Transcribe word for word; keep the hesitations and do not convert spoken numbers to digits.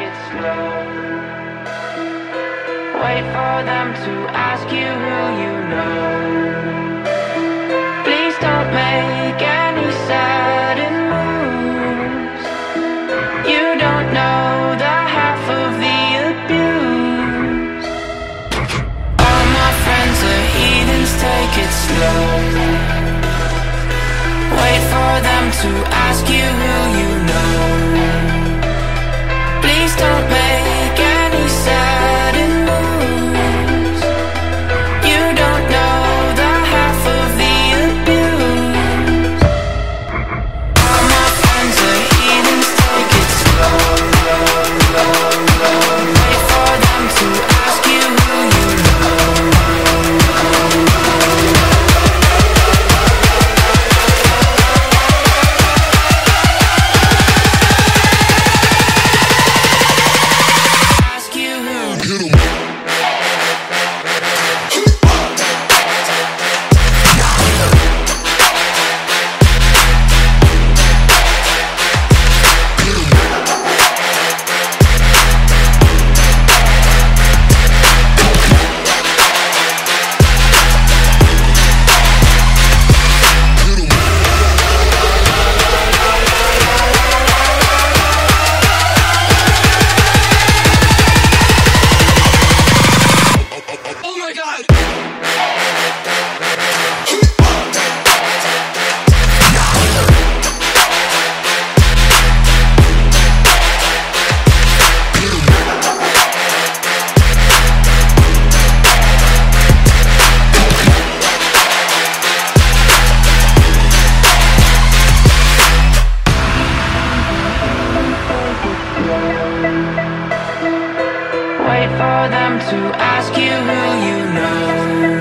it slow. Wait for them to ask you who you know. Please don't make any sudden moves. You don't know the half of the abuse. All my friends are heathens, take it slow. Wait for them to ask you who you know. Please don't make any sudden moves. You don't know the half of the abuse. All my friends are heathens, take it slow. Wait for them to ask you who you know. Wait for them to ask you who you know.